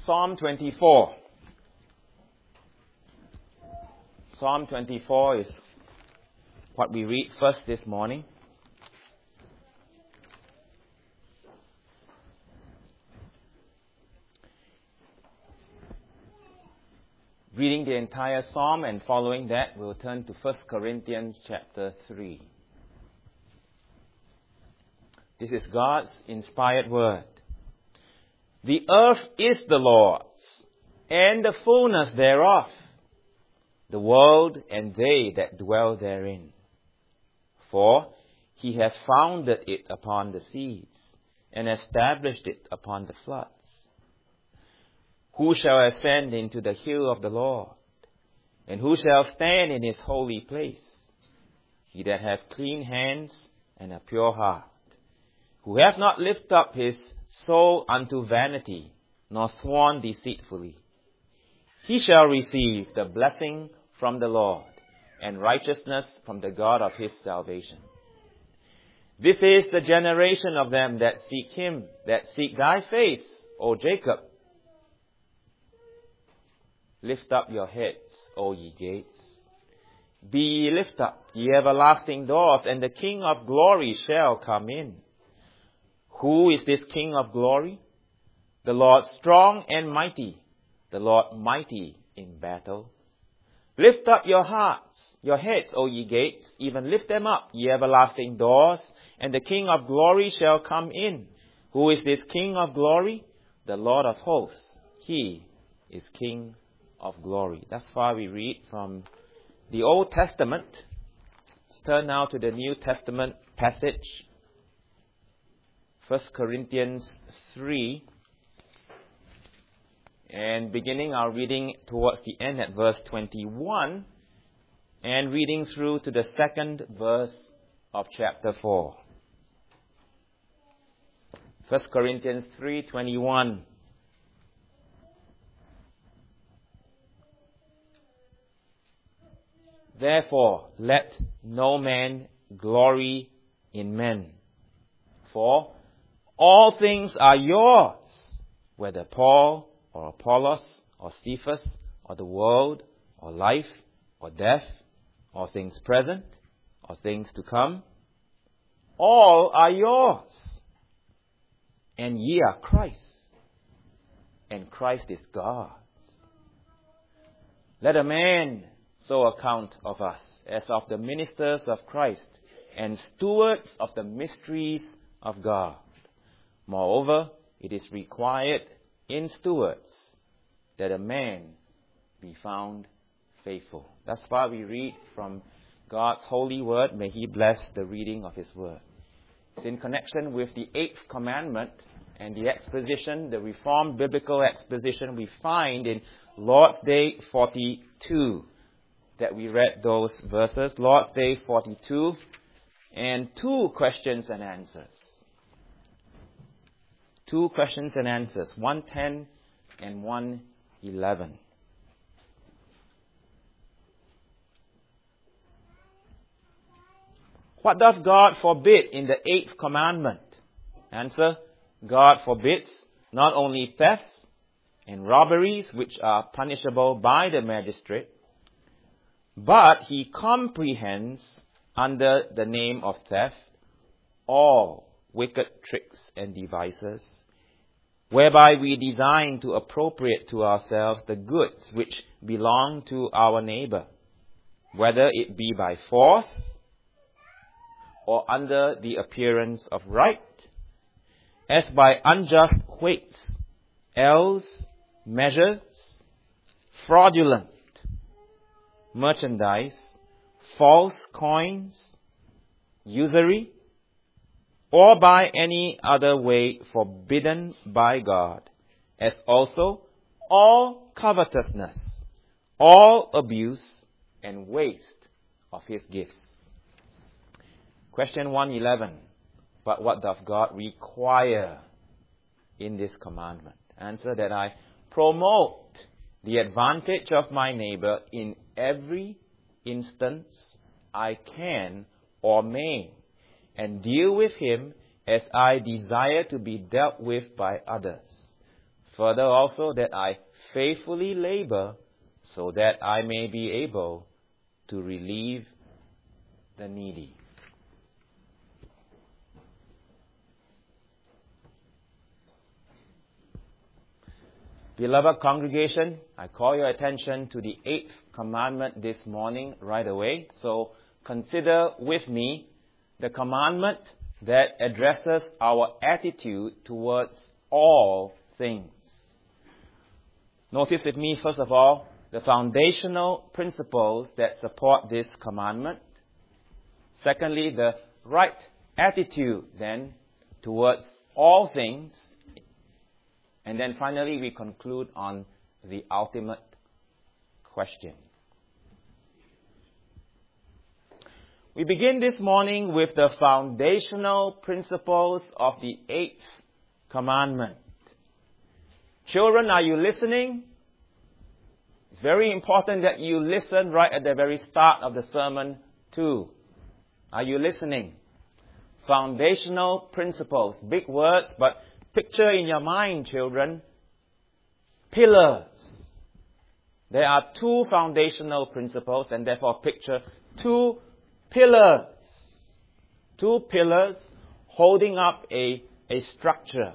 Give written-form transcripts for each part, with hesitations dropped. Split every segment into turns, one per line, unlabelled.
Psalm 24. Psalm 24 is what we read first this morning. Reading the entire psalm and following that, we'll turn to 1 Corinthians chapter 3. This is God's inspired word. The earth is the Lord's, and the fullness thereof, the world and they that dwell therein. For he hath founded it upon the seas, and established it upon the floods. Who shall ascend into the hill of the Lord? And who shall stand in his holy place? He that hath clean hands and a pure heart, who hath not lifted up his soul unto vanity, nor sworn deceitfully. He shall receive the blessing from the Lord, and righteousness from the God of his salvation. This is the generation of them that seek him, that seek thy face, O Jacob. Lift up your heads, O ye gates. Be ye lift up, ye everlasting doors, and the King of glory shall come in. Who is this King of glory? The Lord strong and mighty, the Lord mighty in battle. Lift up your hearts, your heads, O ye gates, even lift them up, ye everlasting doors, and the King of glory shall come in. Who is this King of glory? The Lord of hosts. He is King of glory. Thus far we read from the Old Testament. Let's turn now to the New Testament passage. 1 Corinthians 3. And beginning our reading towards the end at verse 21. And reading through to the second verse of chapter 4. 1 Corinthians 3:21. Therefore, let no man glory in men. For all things are yours, whether Paul or Apollos or Cephas or the world or life or death or things present or things to come. All are yours. And ye are Christ, and Christ is God's. Let a man so account of us as of the ministers of Christ and stewards of the mysteries of God. Moreover, it is required in stewards that a man be found faithful. Thus far we read from God's holy word. May he bless the reading of his word. It's in connection with the 8th commandment and the exposition, the Reformed biblical exposition we find in Lord's Day 42. That we read those verses, Lord's Day 42, and 2 questions and answers. 2 questions and answers, 1:10 and 1:11. What doth God forbid in the 8th commandment? Answer, God forbids not only thefts and robberies, which are punishable by the magistrate, but he comprehends under the name of theft all wicked tricks and devices, whereby we design to appropriate to ourselves the goods which belong to our neighbor, whether it be by force or under the appearance of right, as by unjust weights, ells, measures, fraudulent merchandise, false coins, usury, or by any other way forbidden by God, as also all covetousness, all abuse, and waste of his gifts. Question 1:11. But what doth God require in this commandment? Answer, that I promote the advantage of my neighbor in every instance I can or may, and deal with him as I desire to be dealt with by others, Further also, that I faithfully labor so that I may be able to relieve the needy. Beloved congregation, I call your attention to the 8th commandment this morning right away. So consider with me the commandment that addresses our attitude towards all things. Notice with me, first of all, the foundational principles that support this commandment. Secondly, the right attitude then towards all things. And then finally, we conclude on the ultimate question. We begin this morning with the foundational principles of the 8th commandment. Children, are you listening? It's very important that you listen right at the very start of the sermon too. Are you listening? Foundational principles. Big words, but picture in your mind, children, pillars. There are 2 foundational principles, and therefore picture 2 pillars. 2 pillars holding up a structure.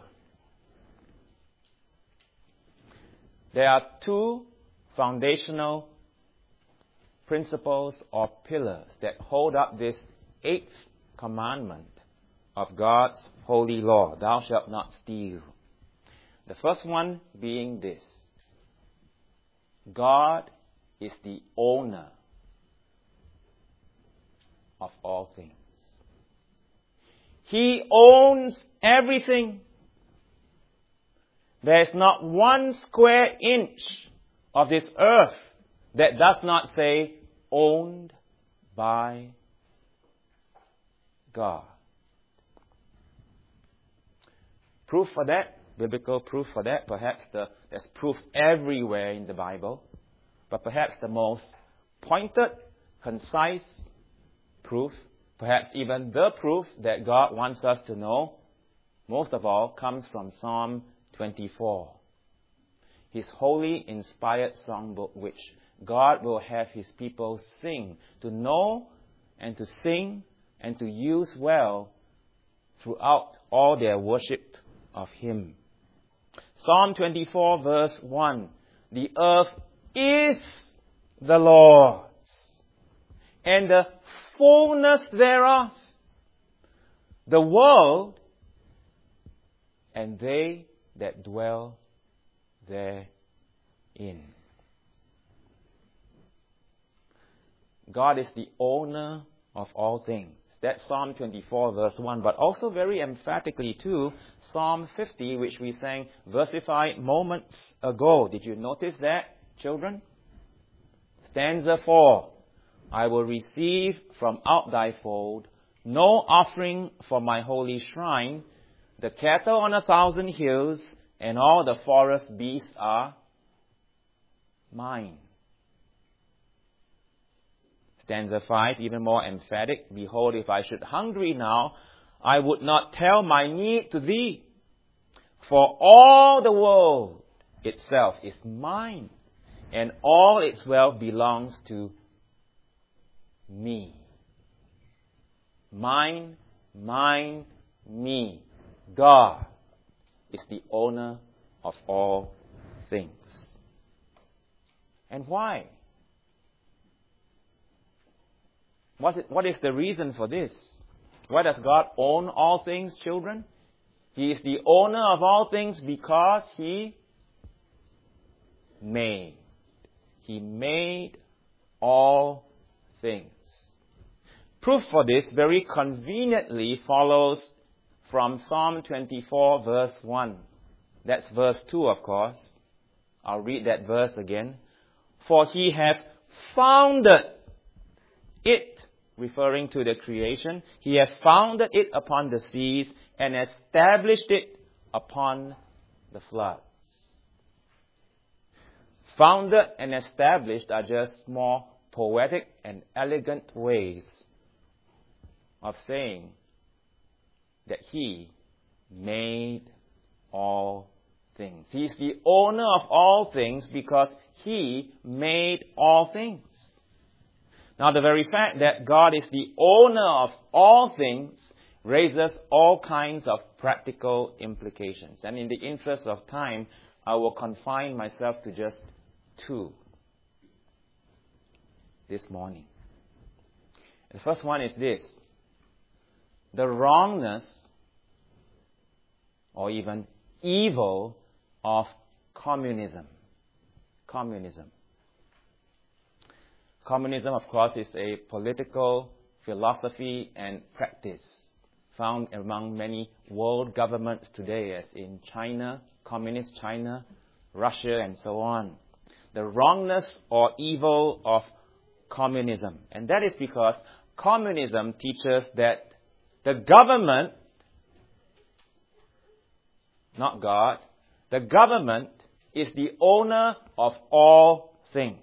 There are 2 foundational principles or pillars that hold up this 8th commandment of God's holy law. Thou shalt not steal. The first one being this: God is the owner of all things. He owns everything. There is not 1 square inch of this earth that does not say owned by God. Proof for that, biblical proof for that, perhaps there's proof everywhere in the Bible, but perhaps the most pointed, concise proof, perhaps even the proof that God wants us to know, most of all, comes from Psalm 24. His holy, inspired songbook, which God will have His people sing, to know and to sing and to use well throughout all their worship of Him. Psalm 24 verse 1. The earth is the Lord's, and the fullness thereof, the world, and they that dwell therein. God is the owner of all things. That's Psalm 24 verse 1. But also very emphatically too, Psalm 50, which we sang versified moments ago. Did you notice that, children? Stanza 4. I will receive from out thy fold no offering for my holy shrine. The cattle on 1,000 hills and all the forest beasts are mine. Stanza 5, even more emphatic. Behold, if I should hungry now, I would not tell my need to thee. For all the world itself is mine, and all its wealth belongs to me. Mine, mine, me. God is the owner of all things. And why? What is the reason for this? Why does God own all things, children? He is the owner of all things because He made. He made all things. Proof for this very conveniently follows from Psalm 24 verse 1. That's verse 2, of course. I'll read that verse again. For He hath founded it, referring to the creation, He hath founded it upon the seas and established it upon the floods. Founded and established are just more poetic and elegant ways of saying that He made all things. He is the owner of all things because He made all things. Now, the very fact that God is the owner of all things raises all kinds of practical implications. And in the interest of time, I will confine myself to just two this morning. The first one is this: the wrongness or even evil of communism. Communism, of course, is a political philosophy and practice found among many world governments today, as in China, communist China, Russia, and so on. The wrongness or evil of communism. And that is because communism teaches that the government, not God, the government is the owner of all things.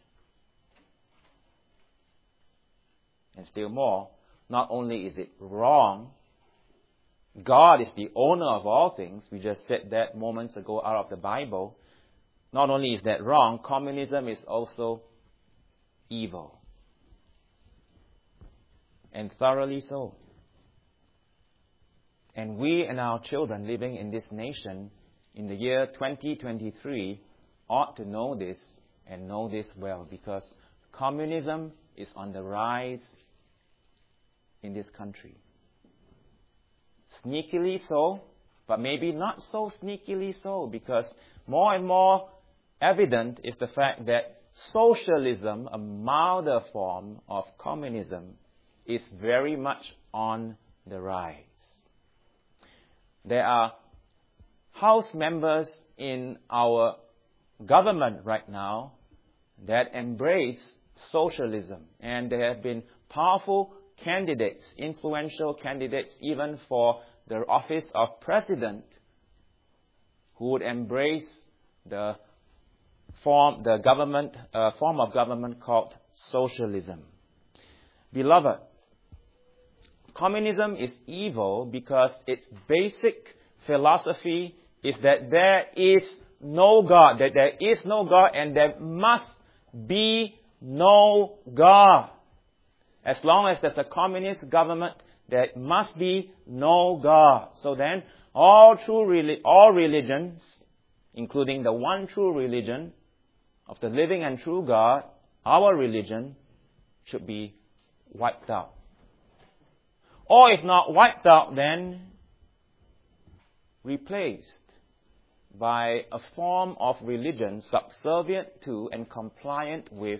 And still more, not only is it wrong, God is the owner of all things. We just said that moments ago out of the Bible. Not only is that wrong, communism is also evil. And thoroughly so. And we and our children living in this nation in the year 2023 ought to know this and know this well, because communism is on the rise in this country. Sneakily so, but maybe not so sneakily so, because more and more evident is the fact that socialism, a milder form of communism, is very much on the rise. There are House members in our government right now that embrace socialism, and there have been powerful candidates, influential candidates, even for the office of president, who would embrace the form of government called socialism. Beloved, communism is evil because its basic philosophy is that there is no God, and there must be no God. As long as there's a communist government, there must be no God. So then, all religions, including the one true religion of the living and true God, our religion, should be wiped out. Or if not wiped out, then replaced by a form of religion subservient to and compliant with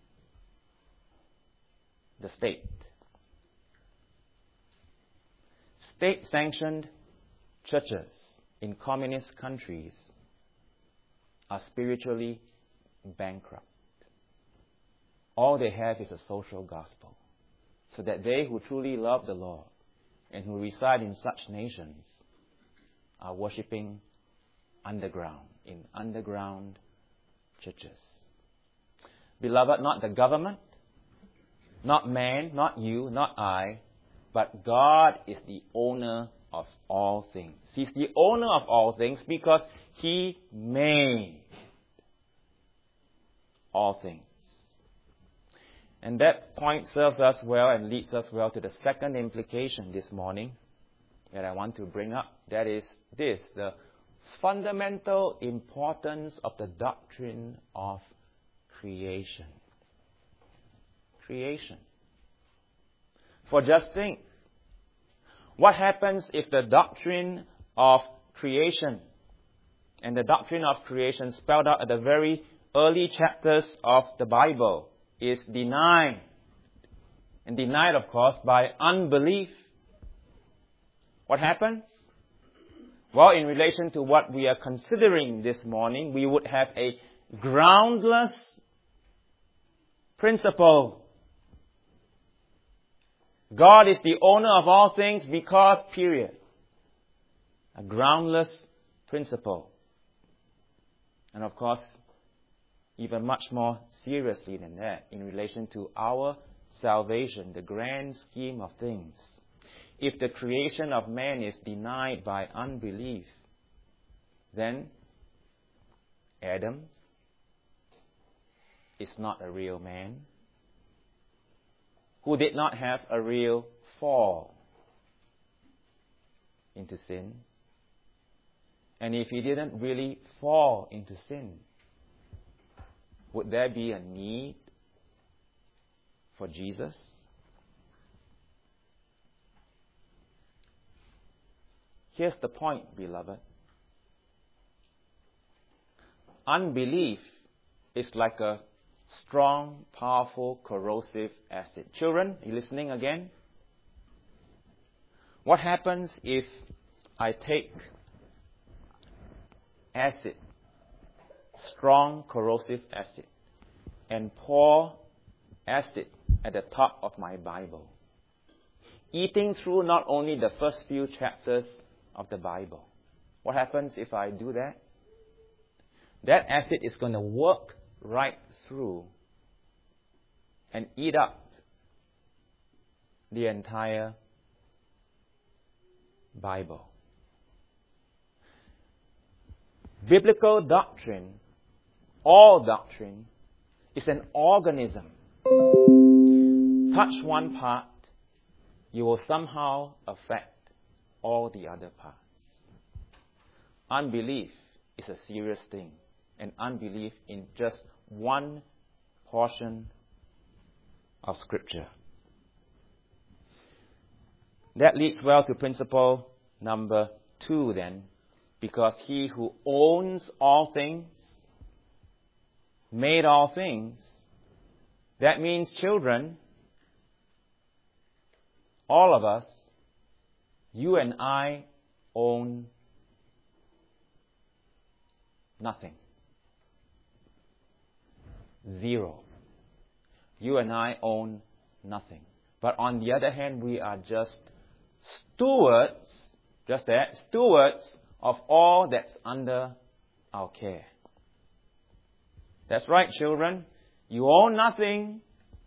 the state. State-sanctioned churches in communist countries are spiritually bankrupt. All they have is a social gospel, so that they who truly love the Lord and who reside in such nations are worshipping underground, in underground churches. Beloved, not the government, not man, not you, not I, but God is the owner of all things. He's the owner of all things because He made all things. And that point serves us well and leads us well to the second implication this morning that I want to bring up. That is this: the fundamental importance of the doctrine of creation. Creation. For just think, what happens if the doctrine of creation, and the doctrine of creation spelled out at the very early chapters of the Bible, is denied? And denied, of course, by unbelief. What happens? Well, in relation to what we are considering this morning, we would have a groundless principle. God is the owner of all things because, period. A groundless principle. And of course, even much more seriously than that, in relation to our salvation, the grand scheme of things. If the creation of man is denied by unbelief, then Adam is not a real man, who did not have a real fall into sin. And if he didn't really fall into sin, would there be a need for Jesus? Here's the point, beloved. Unbelief is like a strong, powerful, corrosive acid. Children, you listening again? What happens if I take acid, strong, corrosive acid, and pour acid at the top of my Bible, eating through not only the first few chapters of the Bible? What happens if I do that? That acid is going to work right through and eat up the entire Bible. Biblical doctrine, all doctrine, is an organism. Touch one part, you will somehow affect all the other parts. Unbelief is a serious thing, and unbelief in just one portion of Scripture. That leads well to principle number 2 then, because he who owns all things, made all things, that means, children, all of us, you and I own nothing. Zero. You and I own nothing. But on the other hand, we are just stewards, just that, stewards of all that's under our care. That's right, children. You own nothing.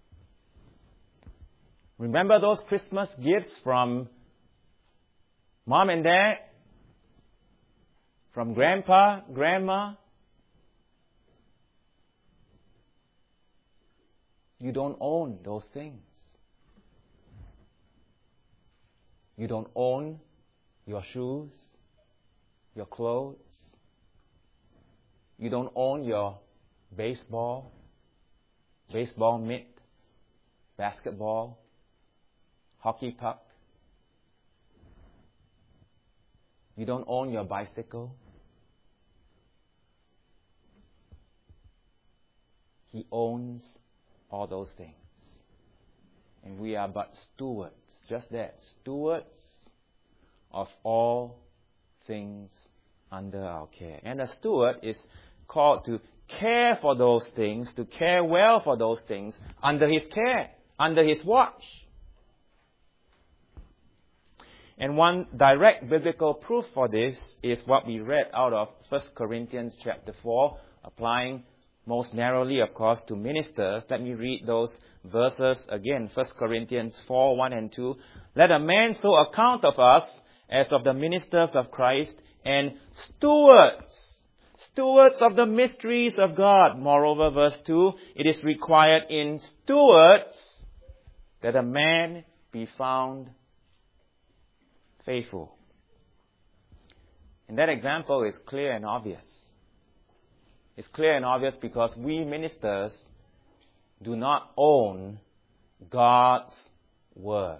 Remember those Christmas gifts from Mom and Dad? From Grandpa, Grandma? You don't own those things. You don't own your shoes, your clothes. You don't own your baseball mitt, basketball, hockey puck. You don't own your bicycle. He owns all those things. And we are but stewards, just that, stewards of all things under our care. And a steward is called to care for those things, to care well for those things under his care, under his watch. And one direct biblical proof for this is what we read out of 1 Corinthians chapter 4, applying most narrowly, of course, to ministers. Let me read those verses again. 1 Corinthians 4, 1 and 2. Let a man so account of us as of the ministers of Christ and stewards of the mysteries of God. Moreover, verse 2, it is required in stewards that a man be found faithful. And that example is clear and obvious. It's clear and obvious because we ministers do not own God's Word.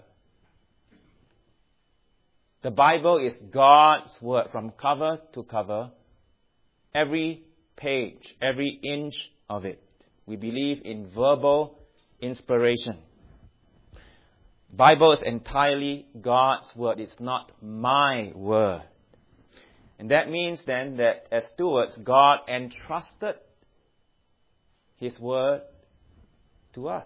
The Bible is God's Word from cover to cover, every page, every inch of it. We believe in verbal inspiration. Bible is entirely God's Word. It's not my word. And that means then that as stewards, God entrusted His Word to us.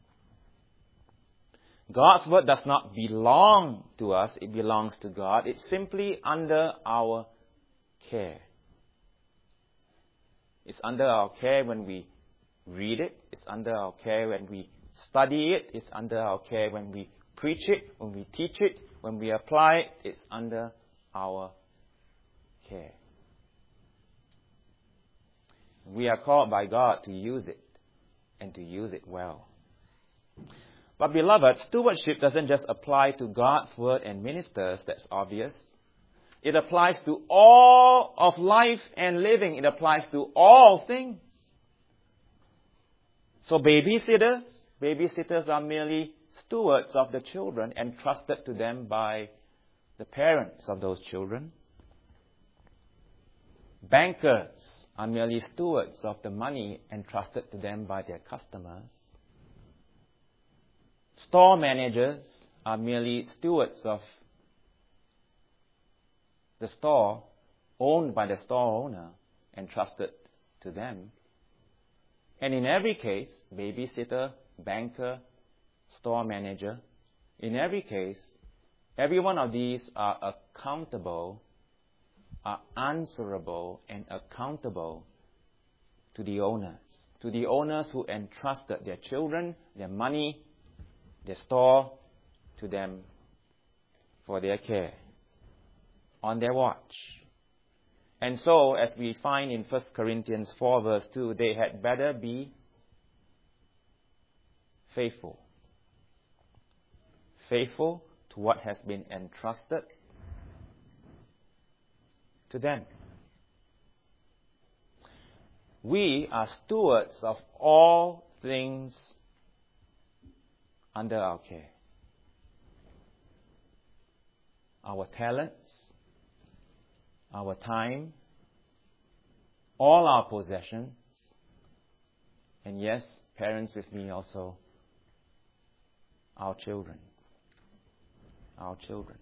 God's Word does not belong to us. It belongs to God. It's simply under our care. It's under our care when we read it. It's under our care when we study it. It's under our care when we preach it, when we teach it, when we apply it. It's under our care. We are called by God to use it, and to use it well. But beloved, stewardship doesn't just apply to God's word and ministers, that's obvious. It applies to all of life and living. It applies to all things. So babysitters are merely stewards of the children entrusted to them by the parents of those children. Bankers are merely stewards of the money entrusted to them by their customers. Store managers are merely stewards of the store owned by the store owner entrusted to them. And in every case, babysitter, banker, store manager, in every case, every one of these are accountable, are answerable and accountable to the owners who entrusted their children, their money, their store to them for their care, on their watch. And so, as we find in 1 Corinthians 4 verse 2, they had better be faithful. Faithful to what has been entrusted to them. We are stewards of all things under our care. Our talents, our time, all our possessions, and yes, parents with me also, our children. Our children.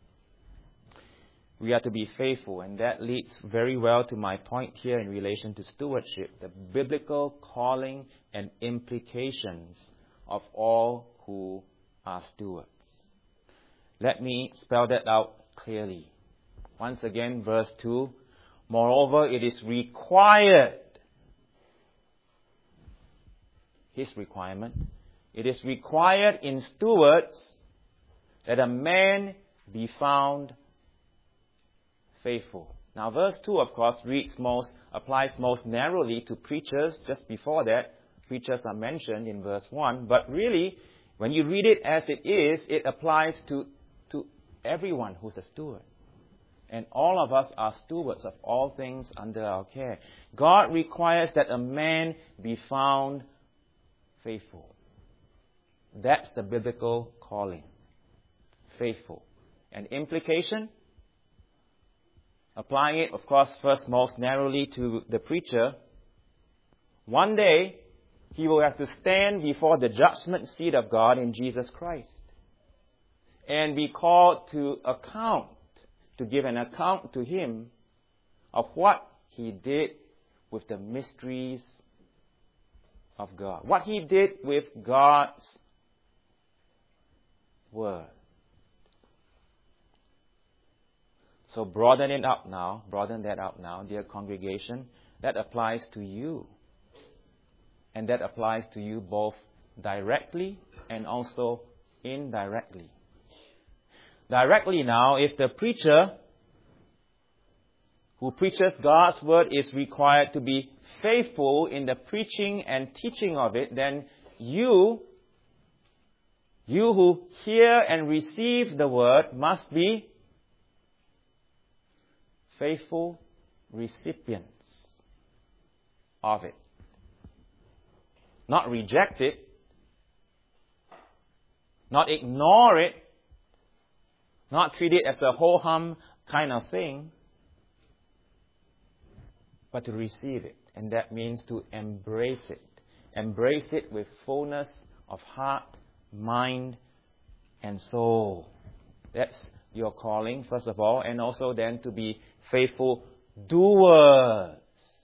We are to be faithful, and that leads very well to my point here in relation to stewardship, the biblical calling and implications of all who are stewards. Let me spell that out clearly. Once again, verse 2, moreover, it is required, his requirement, it is required in stewards that a man be found faithful. Now, verse 2, of course, applies most narrowly to preachers. Just before that, preachers are mentioned in verse 1. But really, when you read it as it is, it applies to everyone who's a steward. And all of us are stewards of all things under our care. God requires that a man be found faithful. That's the biblical calling. Faithful. And implication? Applying it, of course, first most narrowly to the preacher. One day, he will have to stand before the judgment seat of God in Jesus Christ and be called to account, to give an account to Him of what He did with the mysteries of God. What He did with God's Word. So broaden that up now, dear congregation. That applies to you. And that applies to you both directly and also indirectly. Directly now, if the preacher who preaches God's word is required to be faithful in the preaching and teaching of it, then you who hear and receive the word must be faithful recipients of it. Not reject it, not ignore it, not treat it as a ho-hum kind of thing, but to receive it. And that means to embrace it. Embrace it with fullness of heart, mind, and soul. That's your calling, first of all, and also then to be faithful doers,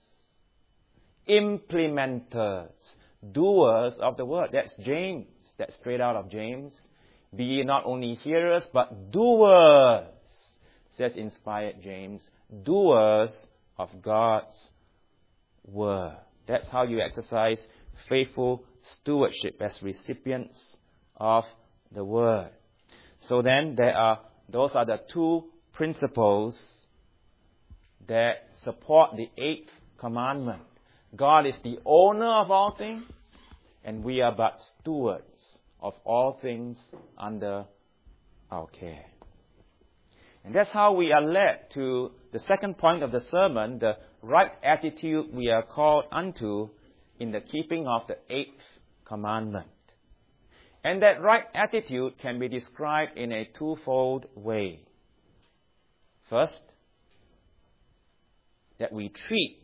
implementers, doers of the word. That's James. That's straight out of James. Be ye not only hearers, but doers, says inspired James. Doers of God's word. That's how you exercise faithful stewardship as recipients of the word. So then those are the two principles that support the eighth commandment. God is the owner of all things, and we are but stewards of all things under our care. And that's how we are led to the second point of the sermon, the right attitude we are called unto in the keeping of the 8th commandment. And that right attitude can be described in a twofold way. First, that we treat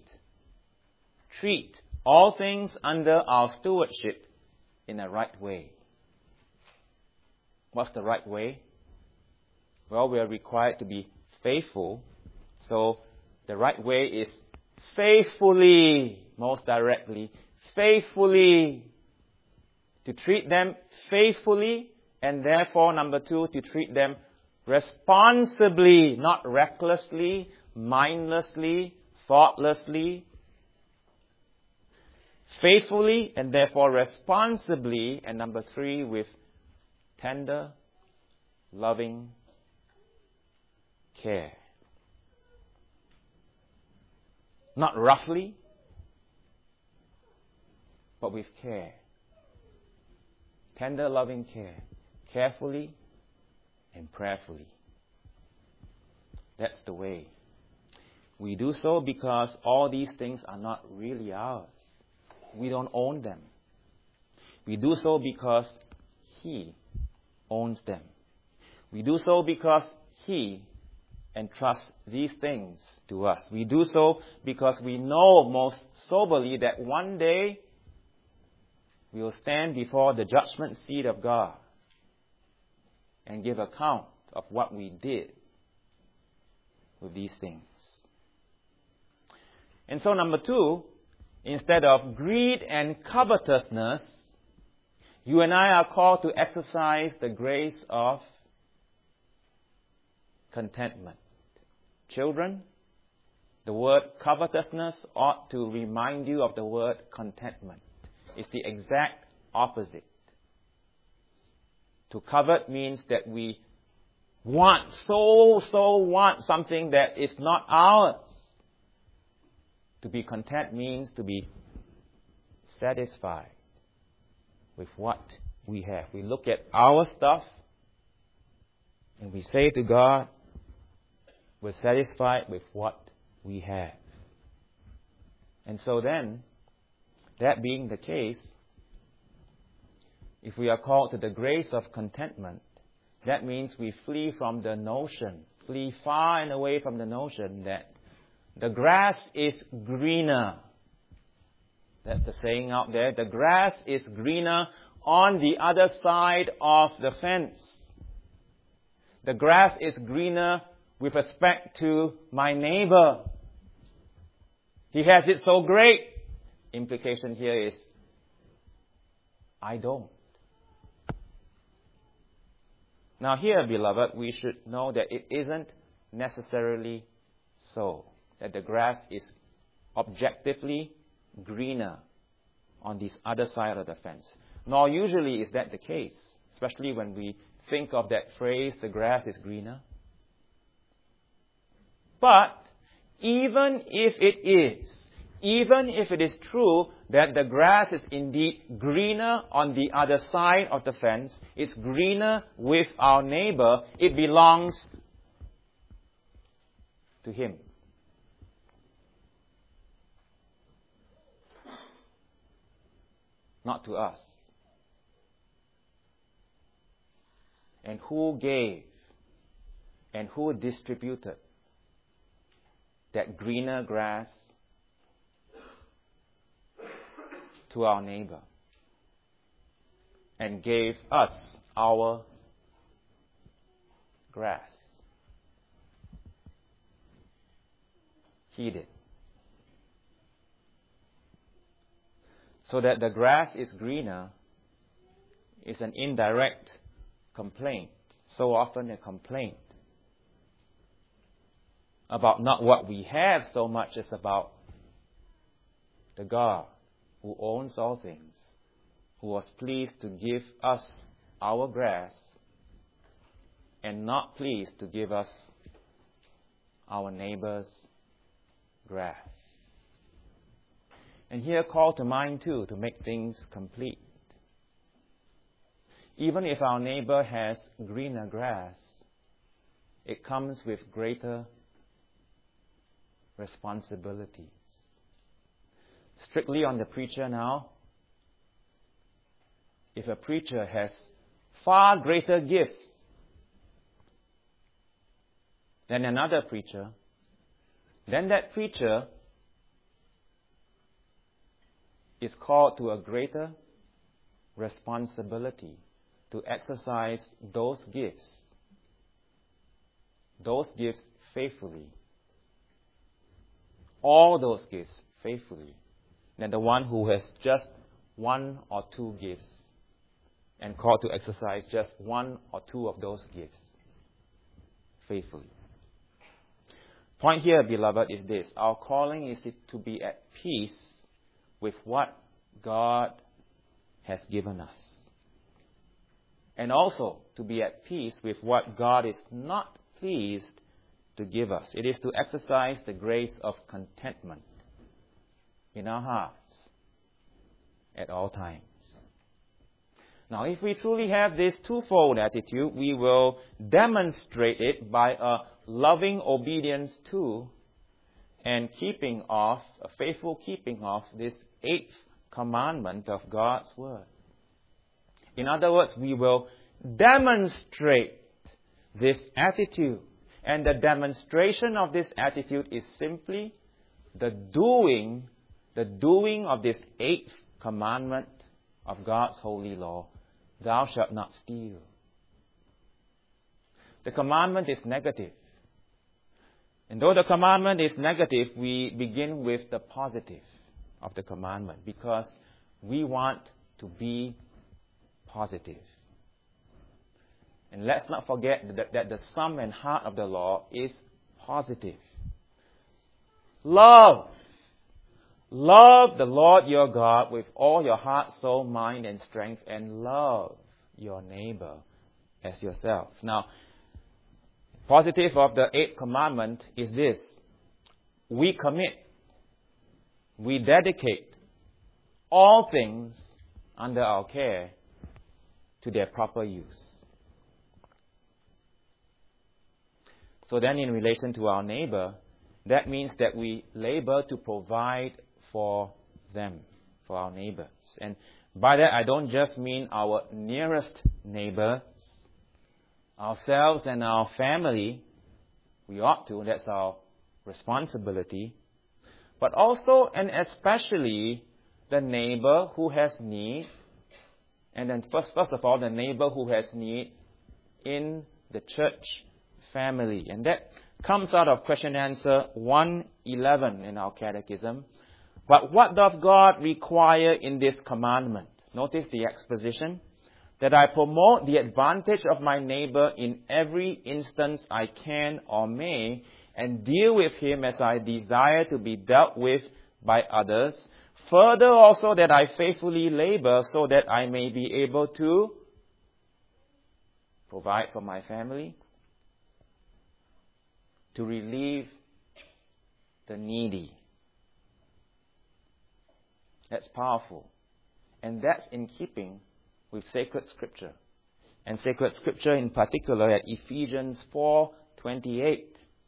all things under our stewardship in a right way. What's the right way? Well, we are required to be faithful. So the right way is faithfully, most directly, faithfully. To treat them faithfully, and therefore, number 2, to treat them responsibly, not recklessly, mindlessly, thoughtlessly. Faithfully, and therefore responsibly, and number 3, with tender, loving care. Not roughly, but with care. Tender, loving care. Carefully and prayerfully. That's the way. We do so because all these things are not really ours. We don't own them. We do so because He owns them. We do so because He entrusts these things to us. We do so because we know most soberly that one day we will stand before the judgment seat of God and give account of what we did with these things. And so number 2, instead of greed and covetousness, you and I are called to exercise the grace of contentment. Children, the word covetousness ought to remind you of the word contentment. It's the exact opposite. To covet means that we want something that is not ours. To be content means to be satisfied with what we have. We look at our stuff and we say to God, we're satisfied with what we have. And so then, that being the case, if we are called to the grace of contentment, that means we flee from the notion, flee far and away from the notion that the grass is greener. That's the saying out there. The grass is greener on the other side of the fence. The grass is greener with respect to my neighbor. He has it so great. Implication here is, I don't. Now here, beloved, we should know that it isn't necessarily so, that the grass is objectively greener on this other side of the fence. Nor usually is that the case, especially when we think of that phrase, the grass is greener. But even if it is true that the grass is indeed greener on the other side of the fence, it's greener with our neighbor, it belongs to him. Not to us. And who gave and who distributed that greener grass to our neighbor and gave us our grass? He did. So that the grass is greener is an indirect complaint, so often a complaint about not what we have so much as about the God who owns all things, who was pleased to give us our grass and not pleased to give us our neighbor's grass. And here call to mind too, to make things complete. Even if our neighbor has greener grass, it comes with greater responsibilities. Strictly on the preacher now, if a preacher has far greater gifts than another preacher, then that preacher is called to a greater responsibility to exercise those gifts faithfully, all those gifts faithfully, than the one who has just one or two gifts and called to exercise just one or two of those gifts faithfully. Point here, beloved, is this. Our calling is to be at peace with what God has given us. And also to be at peace with what God is not pleased to give us. It is to exercise the grace of contentment in our hearts at all times. Now, if we truly have this twofold attitude, we will demonstrate it by a loving obedience to and a faithful keeping of this 8th commandment of God's Word. In other words, we will demonstrate this attitude. And the demonstration of this attitude is simply the doing of this 8th commandment of God's holy law. Thou shalt not steal. The commandment is negative. And though the commandment is negative, we begin with the positive of the commandment because we want to be positive. And let's not forget that the sum and heart of the law is positive. Love. Love the Lord your God with all your heart, soul, mind, and strength, and love your neighbor as yourself. Now, positive of the 8th commandment is this. We commit, we dedicate all things under our care to their proper use. So then in relation to our neighbor, that means that we labor to provide for them, for our neighbors. And by that, I don't just mean our nearest neighbors, ourselves and our family. We ought to, that's our responsibility. But also and especially the neighbor who has need. And then first of all, the neighbor who has need in the church family. And that comes out of question answer 111 in our catechism. But what doth God require in this commandment? Notice the exposition. That I promote the advantage of my neighbor in every instance I can or may, and deal with him as I desire to be dealt with by others. Further also that I faithfully labor so that I may be able to provide for my family, to relieve the needy. That's powerful. And that's in keeping with sacred scripture. And sacred scripture in particular at Ephesians 4:28.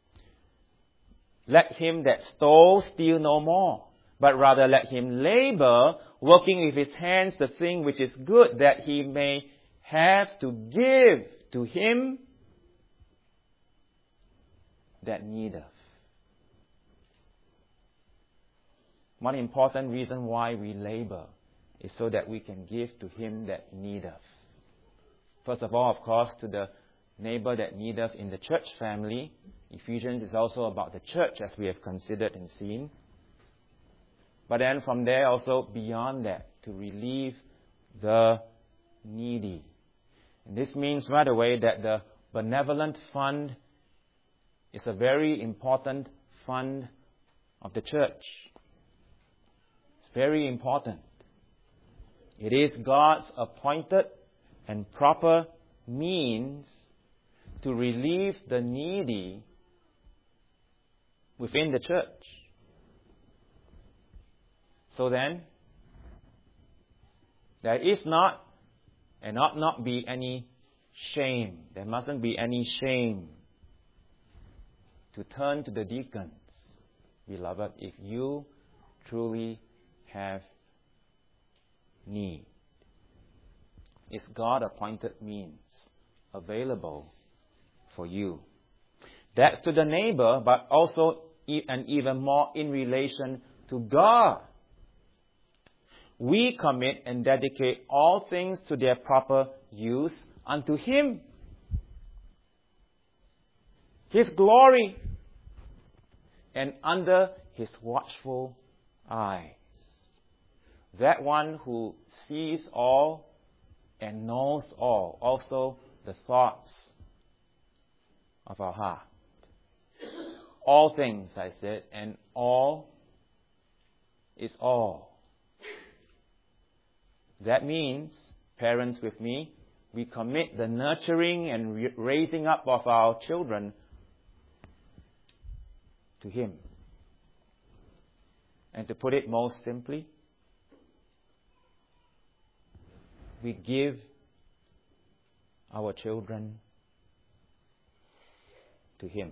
Let him that stole steal no more, but rather let him labor, working with his hands the thing which is good, that he may have to give to him that needeth. One important reason why we labor is so that we can give to him that needeth. First of all, of course, to the neighbor that needeth in the church family. Ephesians is also about the church, as we have considered and seen. But then from there also beyond that, to relieve the needy. And this means right away that the benevolent fund is a very important fund of the church. It's very important. It is God's appointed and proper means to relieve the needy within the church. So then, there is not and ought not be any shame. There mustn't be any shame to turn to the deacons, beloved, if you truly have need. It's God-appointed means available for you. That's to the neighbor, but also and even more in relation to God. We commit and dedicate all things to their proper use unto Him, His glory, and under His watchful eyes. That one who sees all and knows all, also the thoughts of our heart. All things, I said, and all is all. That means, parents with me, we commit the nurturing and raising up of our children to Him. And to put it most simply, we give our children to Him.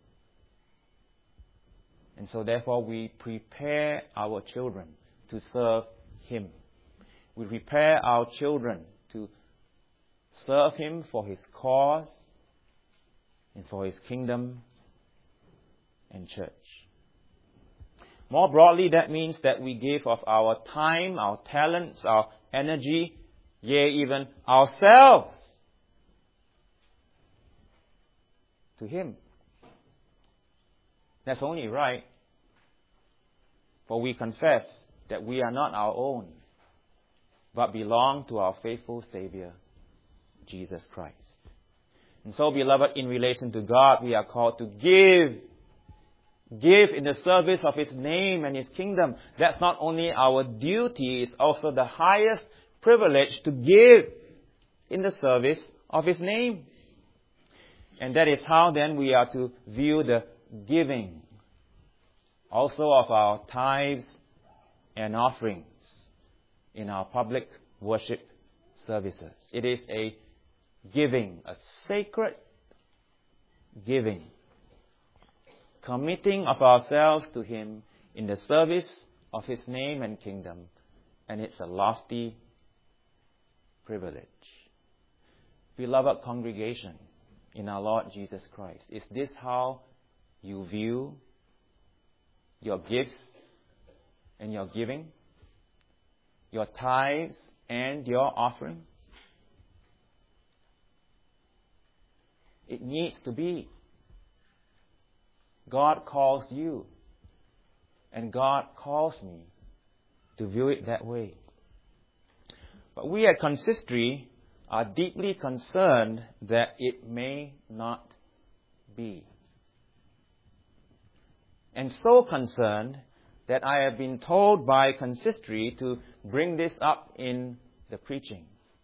And so therefore we prepare our children to serve Him. We prepare our children to serve Him for His cause and for His kingdom and church. More broadly, that means that we give of our time, our talents, our energy, yea, even ourselves to Him. That's only right, for we confess that we are not our own, but belong to our faithful Savior, Jesus Christ. And so, beloved, in relation to God, we are called to give. Give in the service of His name and His kingdom. That's not only our duty, it's also the highest privilege to give in the service of His name. And that is how then we are to view the giving also of our tithes and offerings in our public worship services. It is a giving, a sacred giving, committing of ourselves to Him in the service of His name and kingdom, and it's a lofty privilege. Beloved congregation in our Lord Jesus Christ, is this how you view your gifts and your giving, your tithes and your offerings? It needs to be. God calls you, and God calls me to view it that way. But we at Consistory are deeply concerned that it may not be. And so concerned that I have been told by Consistory to bring this up in the preaching.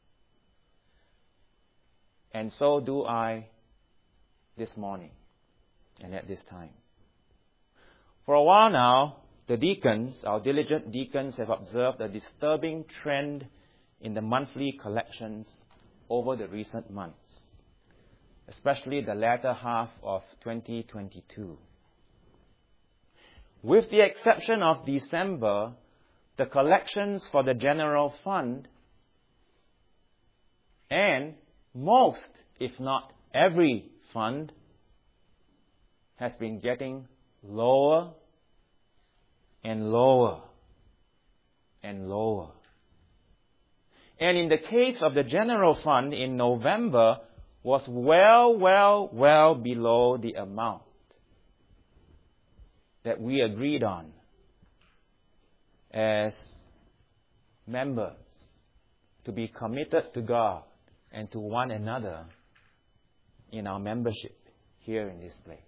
And so do I this morning and at this time. For a while now, the deacons, our diligent deacons, have observed a disturbing trend in the monthly collections over the recent months, especially the latter half of 2022. With the exception of December, the collections for the general fund and most, if not every fund, has been getting lower and lower and lower. And in the case of the general fund in November, was well below the amount that we agreed on as members to be committed to God and to one another in our membership here in this place.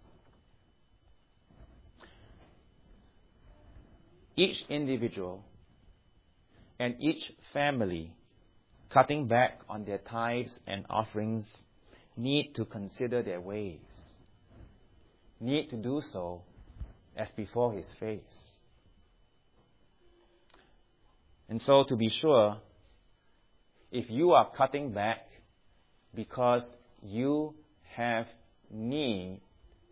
Each individual and each family cutting back on their tithes and offerings need to consider their ways, need to do so as before His face. And so to be sure, if you are cutting back because you have need,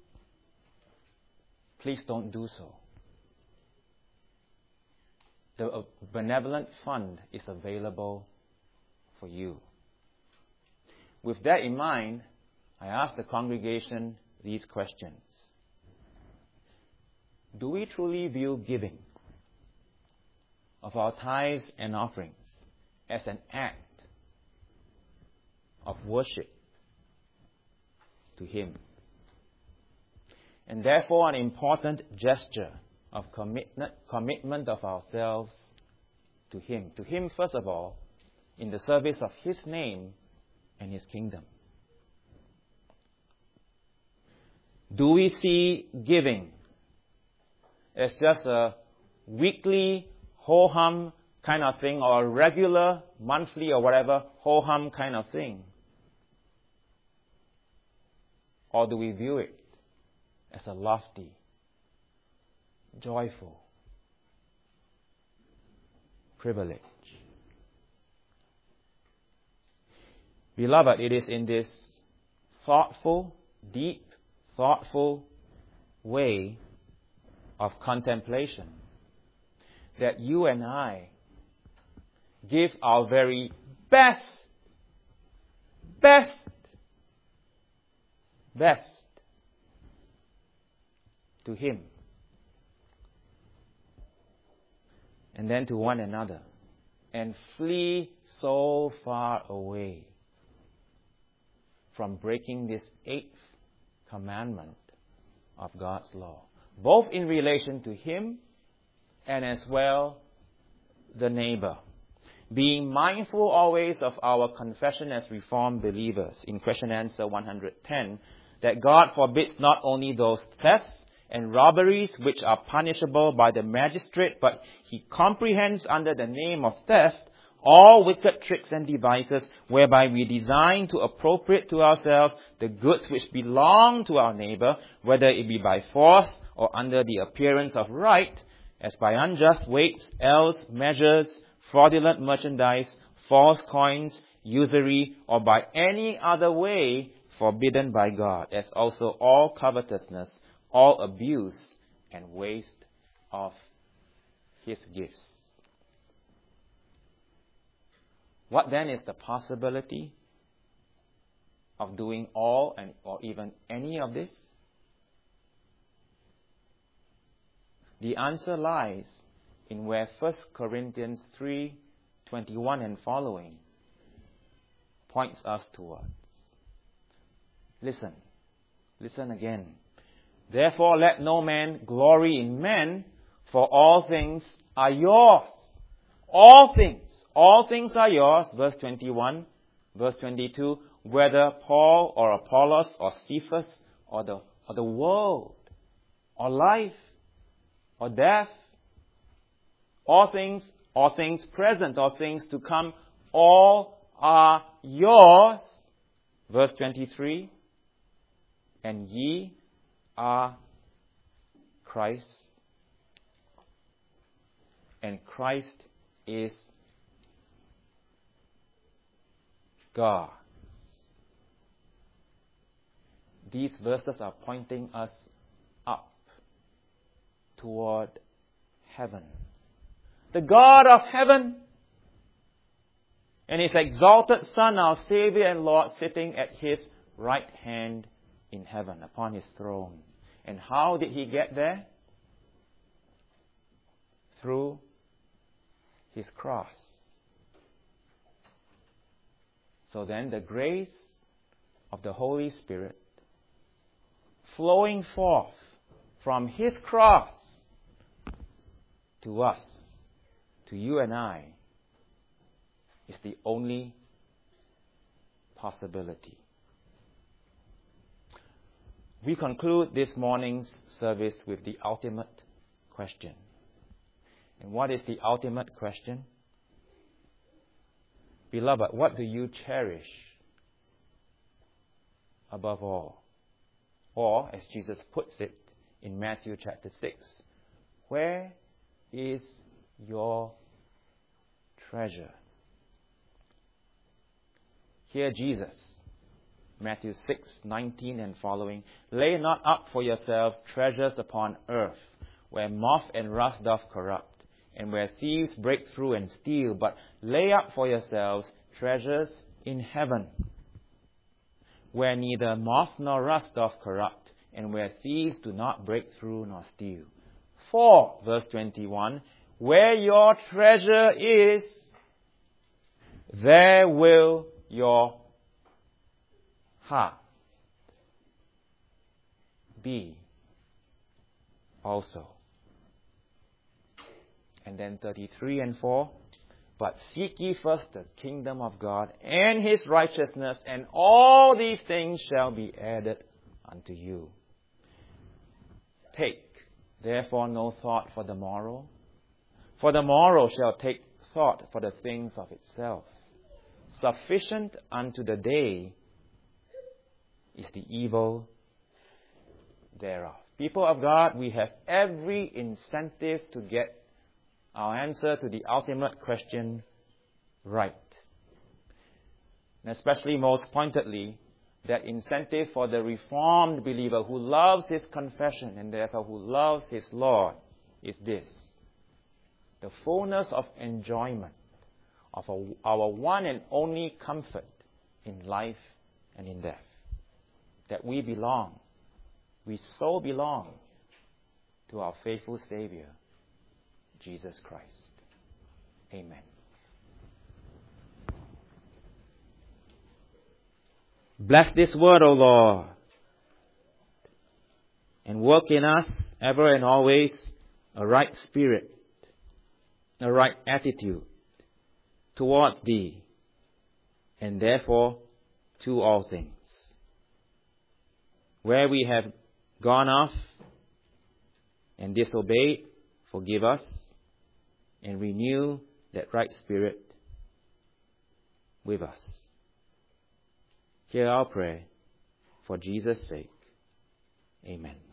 please don't do so. The benevolent fund is available for you. With that in mind, I ask the congregation these questions. Do we truly view giving of our tithes and offerings as an act of worship to Him, and therefore an important gesture of commitment of ourselves to Him? To Him, first of all, in the service of His name and His kingdom. Do we see giving as just a weekly, ho-hum kind of thing, or a regular, monthly, or whatever, ho-hum kind of thing? Or do we view it as a lofty, joyful privilege? Beloved, it is in this thoughtful, deep, thoughtful way of contemplation that you and I give our very best to Him, and then to one another, and flee so far away from breaking this 8th commandment of God's law, both in relation to Him and as well the neighbor. Being mindful always of our confession as Reformed believers, in question answer 110, that God forbids not only those thefts and robberies which are punishable by the magistrate, but He comprehends under the name of theft all wicked tricks and devices whereby we design to appropriate to ourselves the goods which belong to our neighbor, whether it be by force or under the appearance of right, as by unjust weights, else measures, fraudulent merchandise, false coins, usury, or by any other way forbidden by God, as also all covetousness, all abuse and waste of His gifts. What then is the possibility of doing all and or even any of this? The answer lies in where 1 Corinthians 3:21 and following points us towards. Listen again. Therefore let no man glory in men, for all things are yours. All things are yours. Verse 21, verse 22, whether Paul or Apollos or Cephas or the world or life or death, all things present or things to come, all are yours. Verse 23, and ye are Christ, and Christ is God. These verses are pointing us up toward heaven. The God of heaven and His exalted Son, our Savior and Lord, sitting at His right hand in heaven upon His throne. And how did He get there? Through His cross. So then the grace of the Holy Spirit flowing forth from His cross to us, to you and I, is the only possibility. We conclude this morning's service with the ultimate question. And what is the ultimate question? Beloved, what do you cherish above all? Or, as Jesus puts it in Matthew chapter 6, where is your treasure. Hear Jesus, Matthew 6:19 and following. Lay not up for yourselves treasures upon earth, where moth and rust doth corrupt, and where thieves break through and steal, but lay up for yourselves treasures in heaven, where neither moth nor rust doth corrupt, and where thieves do not break through nor steal. For, verse 21, where your treasure is, there will your heart be also. And then 33 and 4, but seek ye first the kingdom of God and his righteousness, and all these things shall be added unto you. Take therefore no thought for the morrow, for the morrow shall take thought for the things of itself. Sufficient unto the day is the evil thereof. People of God, we have every incentive to get our answer to the ultimate question right. And especially most pointedly, that incentive for the reformed believer who loves his confession and therefore who loves his Lord is this: the fullness of enjoyment of our one and only comfort in life and in death. That we so belong to our faithful Savior, Jesus Christ. Amen. Bless this word, O Lord, and work in us ever and always a right spirit, a right attitude towards Thee, and therefore to all things. Where we have gone off and disobeyed, forgive us and renew that right spirit with us. Hear our prayer for Jesus' sake. Amen.